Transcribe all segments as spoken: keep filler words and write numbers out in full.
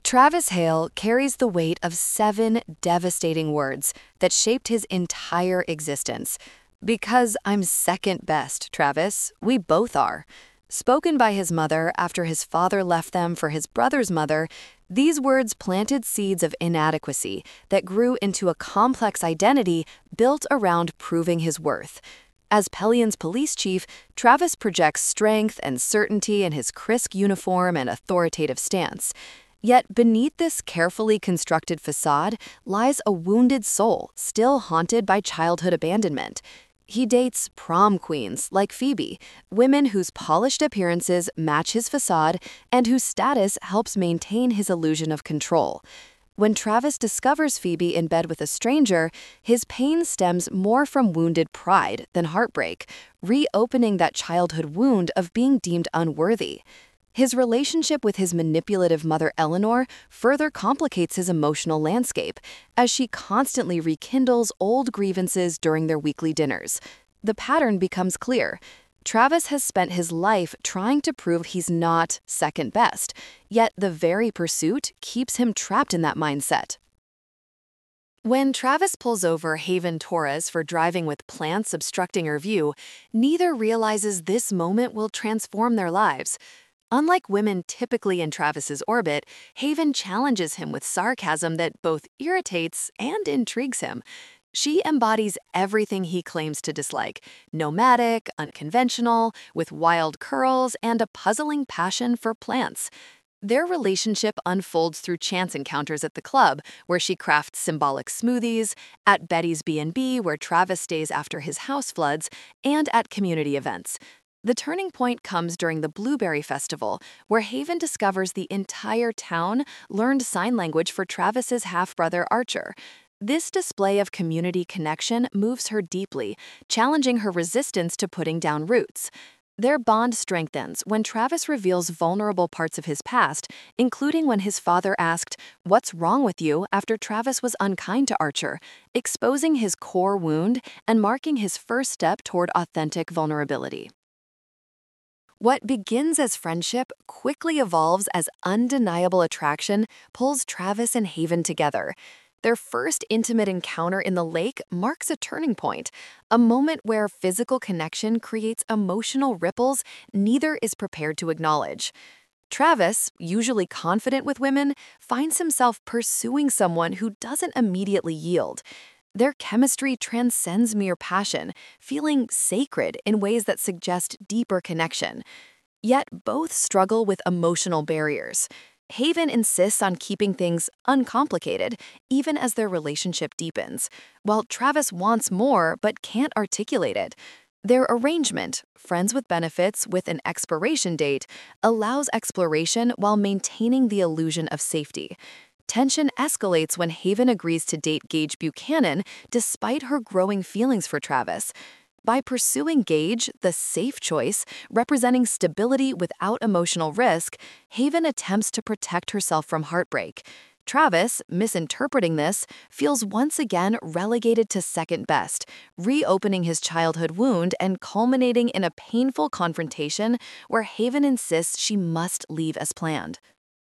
Travis Hale carries the weight of seven devastating words that shaped his entire existence. Because I'm second best, Travis. We both are. Spoken by his mother after his father left them for his brother's mother, these words planted seeds of inadequacy that grew into a complex identity built around proving his worth. As Pellion's police chief, Travis projects strength and certainty in his crisp uniform and authoritative stance. Yet beneath this carefully constructed facade lies a wounded soul still haunted by childhood abandonment. He dates prom queens like Phoebe, women whose polished appearances match his facade and whose status helps maintain his illusion of control. When Travis discovers Phoebe in bed with a stranger, his pain stems more from wounded pride than heartbreak, reopening that childhood wound of being deemed unworthy. His relationship with his manipulative mother Eleanor further complicates his emotional landscape, as she constantly rekindles old grievances during their weekly dinners. The pattern becomes clear. Travis has spent his life trying to prove he's not second best, yet the very pursuit keeps him trapped in that mindset. When Travis pulls over Haven Torres for driving with plants obstructing her view, neither realizes this moment will transform their lives. Unlike women typically in Travis's orbit, Haven challenges him with sarcasm that both irritates and intrigues him. She embodies everything he claims to dislike: nomadic, unconventional, with wild curls and a puzzling passion for plants. Their relationship unfolds through chance encounters at the club, where she crafts symbolic smoothies, at Betty's B and B, where Travis stays after his house floods, and at community events. The turning point comes during the Blueberry Festival, where Haven discovers the entire town learned sign language for Travis's half-brother Archer. This display of community connection moves her deeply, challenging her resistance to putting down roots. Their bond strengthens when Travis reveals vulnerable parts of his past, including when his father asked, "What's wrong with you?" after Travis was unkind to Archer, exposing his core wound and marking his first step toward authentic vulnerability. What begins as friendship quickly evolves as undeniable attraction pulls Travis and Haven together. Their first intimate encounter in the lake marks a turning point, a moment where physical connection creates emotional ripples neither is prepared to acknowledge. Travis, usually confident with women, finds himself pursuing someone who doesn't immediately yield. Their chemistry transcends mere passion, feeling sacred in ways that suggest deeper connection. Yet both struggle with emotional barriers. Haven insists on keeping things uncomplicated, even as their relationship deepens, while Travis wants more but can't articulate it. Their arrangement, friends with benefits with an expiration date, allows exploration while maintaining the illusion of safety. Tension escalates when Haven agrees to date Gage Buchanan despite her growing feelings for Travis. By pursuing Gage, the safe choice, representing stability without emotional risk, Haven attempts to protect herself from heartbreak. Travis, misinterpreting this, feels once again relegated to second best, reopening his childhood wound and culminating in a painful confrontation where Haven insists she must leave as planned.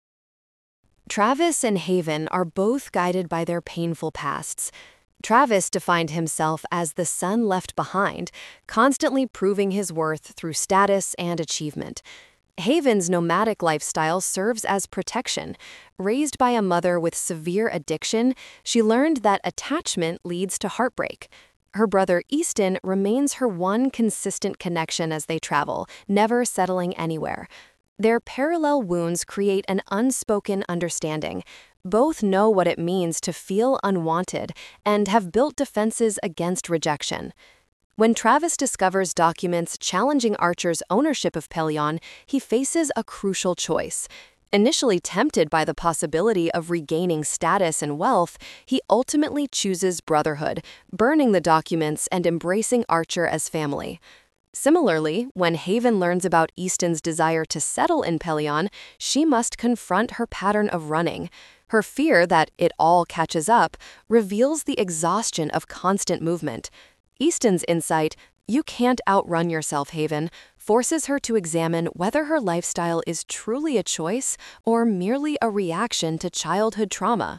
Travis and Haven are both guided by their painful pasts. Travis defined himself as the son left behind, constantly proving his worth through status and achievement. Haven's nomadic lifestyle serves as protection. Raised by a mother with severe addiction, she learned that attachment leads to heartbreak. Her brother Easton remains her one consistent connection as they travel, never settling anywhere. Their parallel wounds create an unspoken understanding. Both know what it means to feel unwanted and have built defenses against rejection. When Travis discovers documents challenging Archer's ownership of Pelion, he faces a crucial choice. Initially tempted by the possibility of regaining status and wealth, he ultimately chooses brotherhood, burning the documents and embracing Archer as family. Similarly, when Haven learns about Easton's desire to settle in Pelion, she must confront her pattern of running. Her fear that it all catches up reveals the exhaustion of constant movement. Easton's insight, "You can't outrun yourself, Haven," forces her to examine whether her lifestyle is truly a choice or merely a reaction to childhood trauma.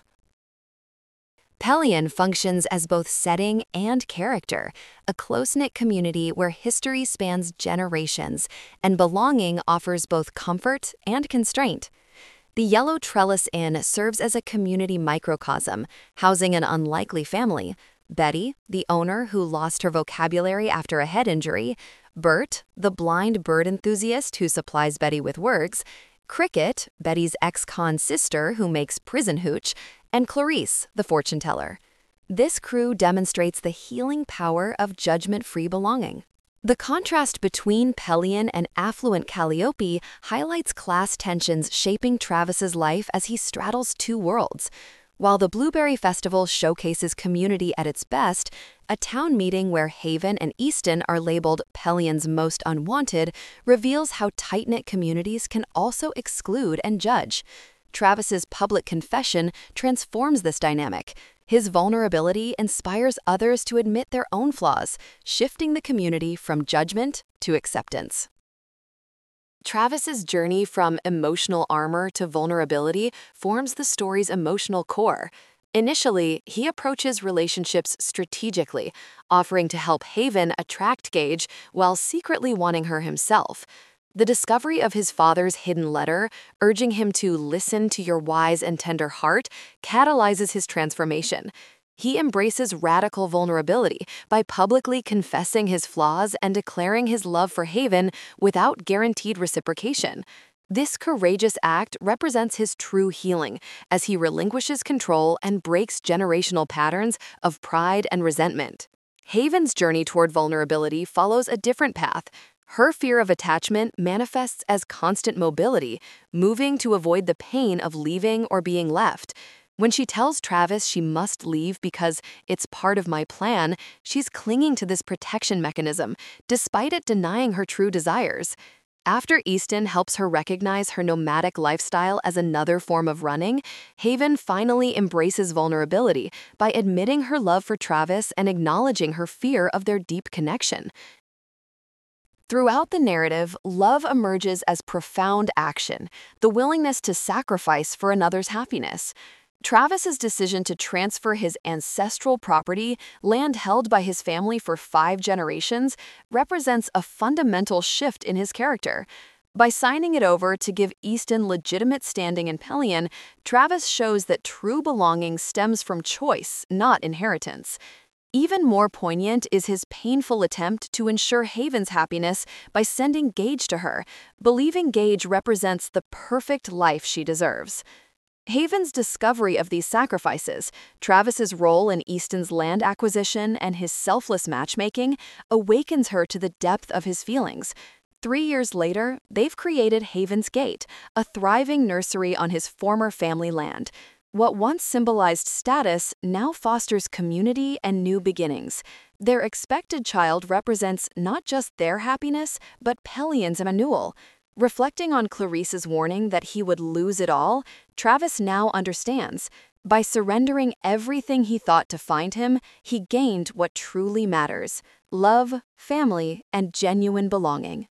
Pelion functions as both setting and character, a close-knit community where history spans generations and belonging offers both comfort and constraint. The Yellow Trellis Inn serves as a community microcosm, housing an unlikely family: Betty, the owner who lost her vocabulary after a head injury; Bert, the blind bird enthusiast who supplies Betty with words; Cricket, Betty's ex-con sister who makes prison hooch; and Clarice, the fortune teller. This crew demonstrates the healing power of judgment-free belonging. The contrast between Pelion and affluent Calliope highlights class tensions shaping Travis's life as he straddles two worlds. While the Blueberry Festival showcases community at its best, a town meeting where Haven and Easton are labeled Pelion's most unwanted reveals how tight-knit communities can also exclude and judge. Travis's public confession transforms this dynamic. His vulnerability inspires others to admit their own flaws, shifting the community from judgment to acceptance. Travis's journey from emotional armor to vulnerability forms the story's emotional core. Initially, he approaches relationships strategically, offering to help Haven attract Gage while secretly wanting her himself. The discovery of his father's hidden letter, urging him to listen to your wise and tender heart, catalyzes his transformation. He embraces radical vulnerability by publicly confessing his flaws and declaring his love for Haven without guaranteed reciprocation. This courageous act represents his true healing as he relinquishes control and breaks generational patterns of pride and resentment. Haven's journey toward vulnerability follows a different path. Her fear of attachment manifests as constant mobility, moving to avoid the pain of leaving or being left. When she tells Travis she must leave because it's part of my plan, she's clinging to this protection mechanism, despite it denying her true desires. After Easton helps her recognize her nomadic lifestyle as another form of running, Haven finally embraces vulnerability by admitting her love for Travis and acknowledging her fear of their deep connection. Throughout the narrative, love emerges as profound action, the willingness to sacrifice for another's happiness. Travis's decision to transfer his ancestral property, land held by his family for five generations, represents a fundamental shift in his character. By signing it over to give Easton legitimate standing in Pelion, Travis shows that true belonging stems from choice, not inheritance. Even more poignant is his painful attempt to ensure Haven's happiness by sending Gage to her, believing Gage represents the perfect life she deserves. Haven's discovery of these sacrifices, Travis's role in Easton's land acquisition, and his selfless matchmaking awakens her to the depth of his feelings. Three years later, they've created Haven's Gate, a thriving nursery on his former family land. What once symbolized status now fosters community and new beginnings. Their expected child represents not just their happiness, but Pelion's Emmanuel. Reflecting on Clarice's warning that he would lose it all, Travis now understands. By surrendering everything he thought to find him, he gained what truly matters: love, family, and genuine belonging.